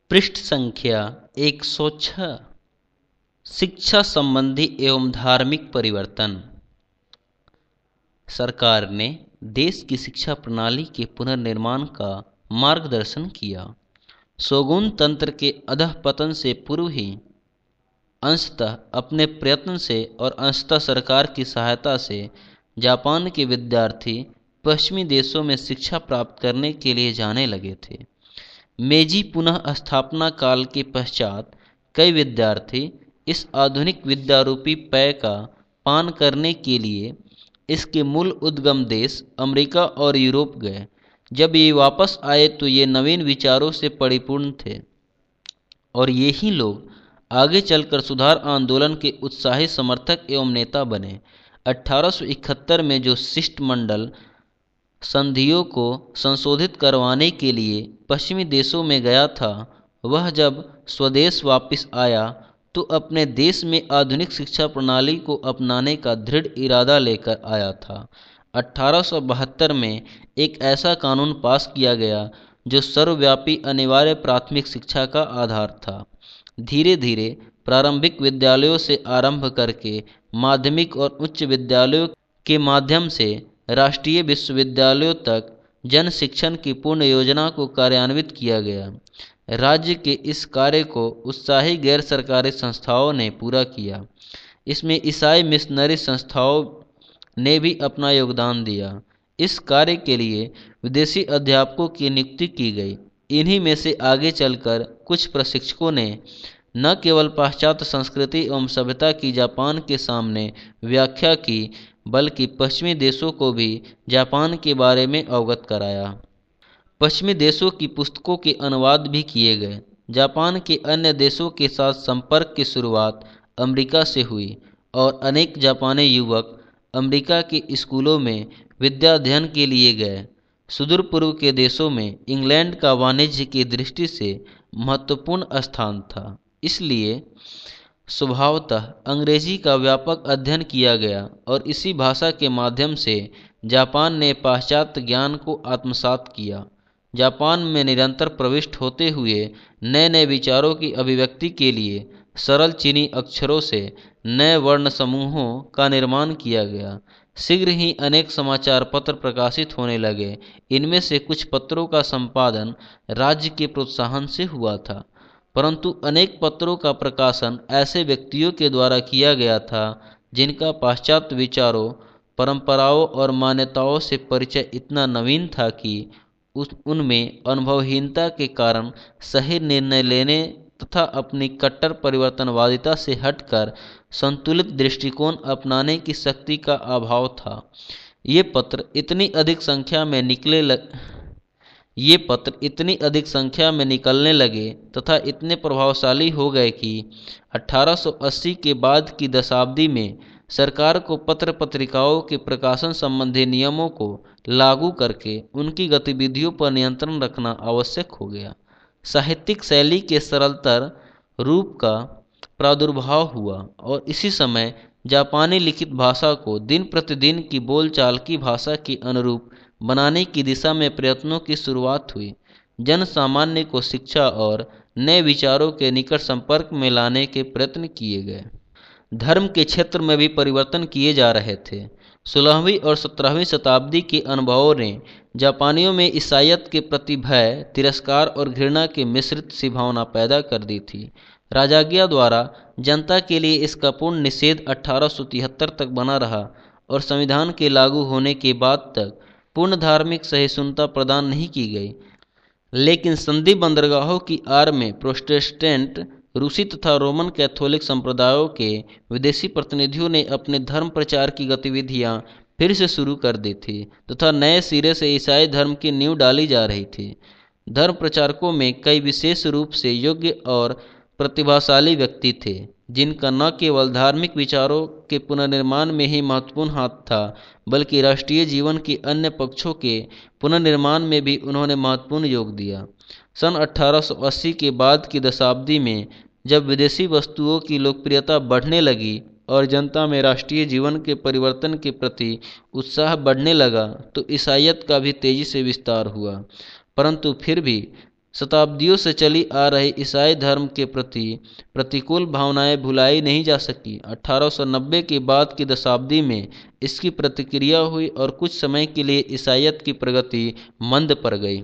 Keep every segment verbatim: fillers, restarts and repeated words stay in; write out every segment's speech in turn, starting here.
पृष्ठ संख्या एक सौ छह। शिक्षा संबंधी एवं धार्मिक परिवर्तन। सरकार ने देश की शिक्षा प्रणाली के पुनर्निर्माण का मार्गदर्शन किया। शोगुन तंत्र के अधःपतन से पूर्व ही अंशतः अपने प्रयत्न से और अंशतः सरकार की सहायता से जापान के विद्यार्थी पश्चिमी देशों में शिक्षा प्राप्त करने के लिए जाने लगे थे। मेजी पुनः स्थापना काल के पश्चात कई विद्यार्थी इस आधुनिक विद्यारूपी पेय का पान करने के लिए इसके मूल उद्गम देश अमेरिका और यूरोप गए। जब ये वापस आए तो ये नवीन विचारों से परिपूर्ण थे और यही लोग आगे चलकर सुधार आंदोलन के उत्साही समर्थक एवं नेता बने। अठारह सौ इकहत्तर में जो शिष्टमंडल संधियों को संशोधित करवाने के लिए पश्चिमी देशों में गया था, वह जब स्वदेश वापस आया तो अपने देश में आधुनिक शिक्षा प्रणाली को अपनाने का दृढ़ इरादा लेकर आया था। अठारह सौ बहत्तर में एक ऐसा कानून पास किया गया जो सर्वव्यापी अनिवार्य प्राथमिक शिक्षा का आधार था। धीरे धीरे प्रारंभिक विद्यालयों से आरंभ करके माध्यमिक और उच्च विद्यालयों के माध्यम से राष्ट्रीय विश्वविद्यालयों तक जन शिक्षण की पूर्ण योजना को कार्यान्वित किया गया। राज्य के इस कार्य को उत्साही गैर सरकारी संस्थाओं ने पूरा किया। इसमें ईसाई मिशनरी संस्थाओं ने भी अपना योगदान दिया। इस कार्य के लिए विदेशी अध्यापकों की नियुक्ति की गई। इन्हीं में से आगे चलकर कुछ प्रशिक्षकों ने न केवल पाश्चात्य संस्कृति एवं सभ्यता की जापान के सामने व्याख्या की, बल्कि पश्चिमी देशों को भी जापान के बारे में अवगत कराया। पश्चिमी देशों की पुस्तकों के अनुवाद भी किए गए। जापान के अन्य देशों के साथ संपर्क की शुरुआत अमेरिका से हुई और अनेक जापानी युवक अमेरिका के स्कूलों में विद्या अध्ययन के लिए गए। सुदूर पूर्व के देशों में इंग्लैंड का वाणिज्य की दृष्टि से महत्वपूर्ण स्थान था, इसलिए स्वभावतः अंग्रेजी का व्यापक अध्ययन किया गया और इसी भाषा के माध्यम से जापान ने पाश्चात्य ज्ञान को आत्मसात किया। जापान में निरंतर प्रविष्ट होते हुए नए नए विचारों की अभिव्यक्ति के लिए सरल चीनी अक्षरों से नए वर्ण समूहों का निर्माण किया गया। शीघ्र ही अनेक समाचार पत्र प्रकाशित होने लगे। इनमें से कुछ पत्रों का संपादन राज्य के प्रोत्साहन से हुआ था, परंतु अनेक पत्रों का प्रकाशन ऐसे व्यक्तियों के द्वारा किया गया था जिनका पाश्चात्य विचारों, परंपराओं और मान्यताओं से परिचय इतना नवीन था कि उस उनमें अनुभवहीनता के कारण सही निर्णय लेने तथा अपनी कट्टर परिवर्तनवादिता से हटकर संतुलित दृष्टिकोण अपनाने की शक्ति का अभाव था। ये पत्र इतनी अधिक संख्या में निकले लग... ये पत्र इतनी अधिक संख्या में निकलने लगे तथा इतने प्रभावशाली हो गए कि अठारह सौ अस्सी के बाद की दशाब्दी में सरकार को पत्र पत्रिकाओं के प्रकाशन संबंधी नियमों को लागू करके उनकी गतिविधियों पर नियंत्रण रखना आवश्यक हो गया। साहित्यिक शैली के सरलतर रूप का प्रादुर्भाव हुआ और इसी समय जापानी लिखित भाषा को दिन प्रतिदिन की बोलचाल की भाषा के अनुरूप बनाने की दिशा में प्रयत्नों की शुरुआत हुई। जन सामान्य को शिक्षा और नए विचारों के निकट संपर्क में लाने के प्रयत्न किए गए। धर्म के क्षेत्र में भी परिवर्तन किए जा रहे थे। सोलहवीं और सत्रहवीं शताब्दी के अनुभवों ने जापानियों में ईसाईयत के प्रति भय, तिरस्कार और घृणा की मिश्रित सी भावना पैदा कर दी थी। राजाज्ञा द्वारा जनता के लिए इसका पूर्ण निषेध अठारह सौ तिहत्तर तक बना रहा और संविधान के लागू होने के बाद तक पूर्ण धार्मिक सहिष्णुता प्रदान नहीं की गई। लेकिन संधि बंदरगाहों की आड़ में प्रोटेस्टेंट, रूसी तथा रोमन कैथोलिक संप्रदायों के विदेशी प्रतिनिधियों ने अपने धर्म प्रचार की गतिविधियां फिर से शुरू कर दी थी तथा नए सिरे से ईसाई धर्म की नींव डाली जा रही थी। धर्म प्रचारकों में कई विशेष रूप से योग्य और प्रतिभाशाली व्यक्ति थे, जिनका न केवल धार्मिक विचारों के पुनर्निर्माण में ही महत्वपूर्ण हाथ था, बल्कि राष्ट्रीय जीवन के अन्य पक्षों के पुनर्निर्माण में भी उन्होंने महत्वपूर्ण योग दिया। सन अठारह सौ अस्सी के बाद की दशाब्दी में जब विदेशी वस्तुओं की लोकप्रियता बढ़ने लगी और जनता में राष्ट्रीय जीवन के परिवर्तन के प्रति उत्साह बढ़ने लगा, तो ईसाईयत का भी तेजी से विस्तार हुआ। परंतु फिर भी शताब्दियों से चली आ रही ईसाई धर्म के प्रति प्रतिकूल भावनाएं भुलाई नहीं जा सकी। अठारह सौ नब्बे के बाद की दशाब्दी में इसकी प्रतिक्रिया हुई और कुछ समय के लिए ईसाईयत की प्रगति मंद पड़ गई।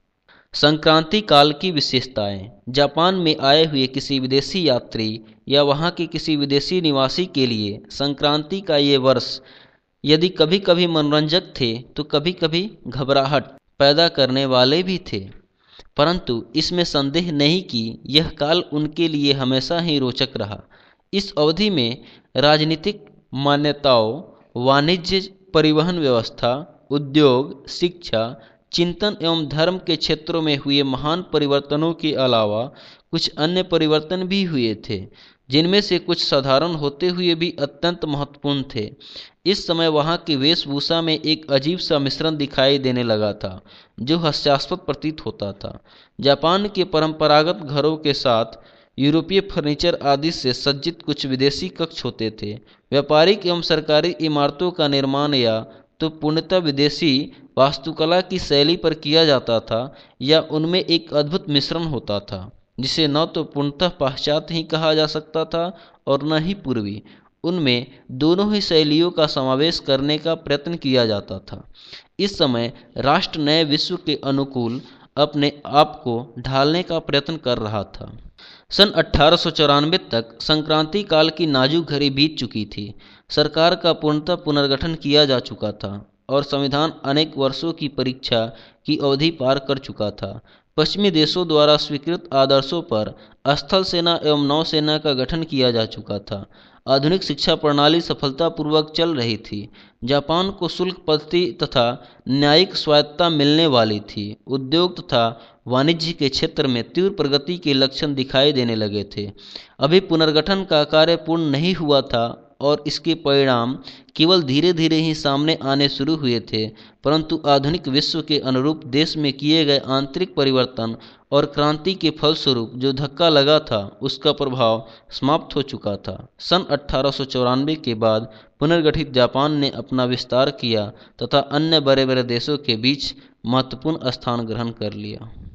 संक्रांति काल की विशेषताएं। जापान में आए हुए किसी विदेशी यात्री या वहां के किसी विदेशी निवासी के लिए संक्रांति का ये वर्ष यदि कभी कभी मनोरंजक थे तो कभी कभी घबराहट पैदा करने वाले भी थे, परंतु इसमें संदेह नहीं कि यह काल उनके लिए हमेशा ही रोचक रहा। इस अवधि में राजनीतिक मान्यताओं, वाणिज्य, परिवहन व्यवस्था, उद्योग, शिक्षा, चिंतन एवं धर्म के क्षेत्रों में हुए महान परिवर्तनों के अलावा कुछ अन्य परिवर्तन भी हुए थे, जिनमें से कुछ साधारण होते हुए भी अत्यंत महत्वपूर्ण थे। इस समय वहाँ की वेशभूषा में एक अजीब सा मिश्रण दिखाई देने लगा था, जो हास्यास्पद प्रतीत होता था। जापान के परंपरागत घरों के साथ यूरोपीय फर्नीचर आदि से सज्जित कुछ विदेशी कक्ष होते थे। व्यापारिक एवं सरकारी इमारतों का निर्माण या तो पूर्णतः विदेशी वास्तुकला की शैली पर किया जाता था या उनमें एक अद्भुत मिश्रण होता था, जिसे न तो पूर्णतः पाश्चात्य ही कहा जा सकता था और न ही पूर्वी। उनमें दोनों ही शैलियों का समावेश करने का प्रयत्न किया जाता था। इस समय राष्ट्र नए विश्व के अनुकूल अपने आप को ढालने का प्रयत्न कर रहा था। सन अठारह सौ चौरानवे तक संक्रांति काल की नाजुक घड़ी बीत चुकी थी। सरकार का पूर्णतः पुनर्गठन किया जा चुका था और संविधान अनेक वर्षों की परीक्षा की अवधि पार कर चुका था। पश्चिमी देशों द्वारा स्वीकृत आदर्शों पर स्थल सेना एवं नौसेना का गठन किया जा चुका था। आधुनिक शिक्षा प्रणाली सफलतापूर्वक चल रही थी। जापान को शुल्क पद्धति तथा न्यायिक स्वायत्तता मिलने वाली थी। उद्योग तथा वाणिज्य के क्षेत्र में तीव्र प्रगति के लक्षण दिखाई देने लगे थे। अभी पुनर्गठन का कार्य पूर्ण नहीं हुआ था और इसके परिणाम केवल धीरे धीरे ही सामने आने शुरू हुए थे, परंतु आधुनिक विश्व के अनुरूप देश में किए गए आंतरिक परिवर्तन और क्रांति के फलस्वरूप जो धक्का लगा था उसका प्रभाव समाप्त हो चुका था। सन अठारह सौ चौरानवे के बाद पुनर्गठित जापान ने अपना विस्तार किया तथा अन्य बड़े बड़े देशों के बीच महत्वपूर्ण स्थान ग्रहण कर लिया।